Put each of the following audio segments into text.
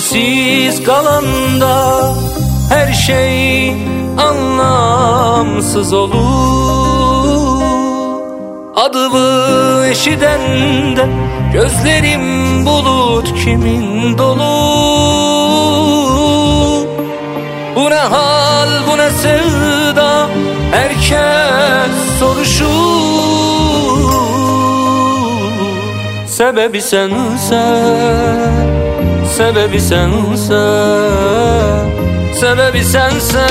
sensiz kalanda her şey anlamsız olur. Adımı eşidende gözlerim bulut kimin dolu. Bu ne hal, bu ne sevda, herkes soruşur. Sebebi sensen, sebebi sensen, sebebi sensen.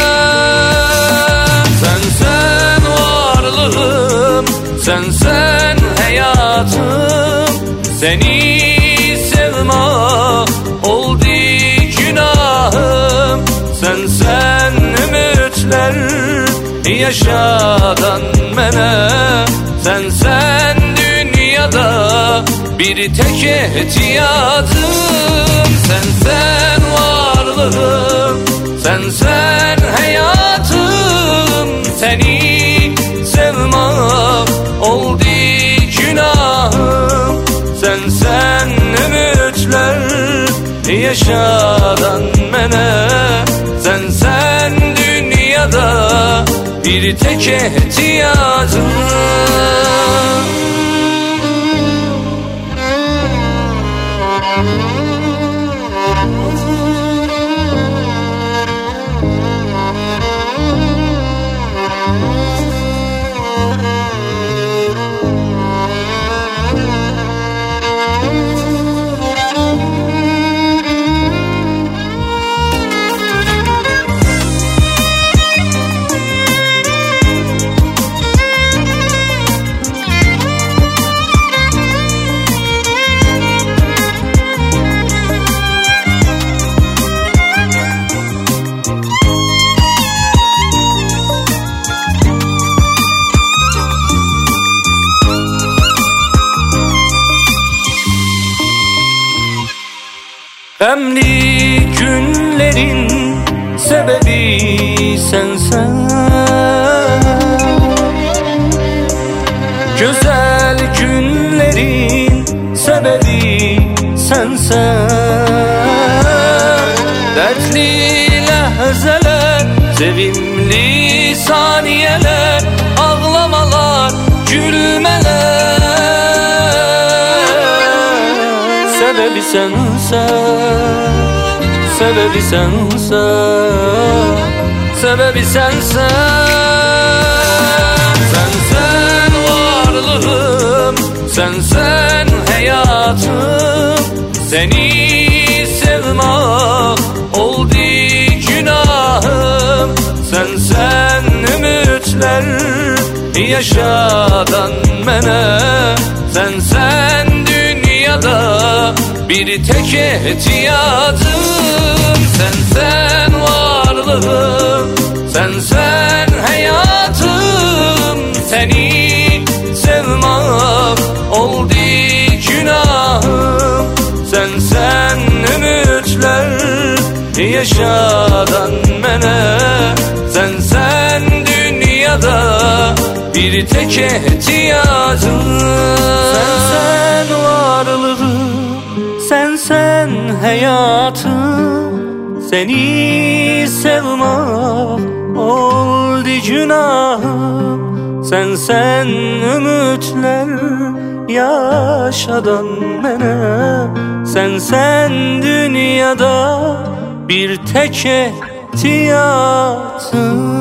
Sensen varlığım, sensen hayatım. Seni sevmek oldu günahım. Sensen ümitler yaşadan mene. Sensen dünyada bir tek ihtiyacım. Sensen varlığım, sensen hayatım. Seni sevmek oldu günahım. Sensen ümitler yaşadan mene. Sensen dünyada bir tek ihtiyacım. Emli günlerin sebebi sensen. Güzel günlerin sebebi sensen. Dertli lehzeler, sevimli saniyeler, ağlamalar, gülmeler. Sebebi sensen, sebebi sensen, sebebi sensen. Sensen varlığım, sensen hayatım. Seni sevmek oldu günahım. Sensen ümitler yaşadan mene. Sensen dünyada bir tek ihtiyacım. Sensen varlığım, sensen hayatım. Seni sevmek oldu günahım. Sensen ümitler yaşadan mene. Sensen dünyada bir tek ihtiyacım. Sensen varlığım, sensen hayatım. Seni sevmek oldu günahım. Sensen ümitler yaşadan mene. Sensen dünyada bir tek ihtiyacım.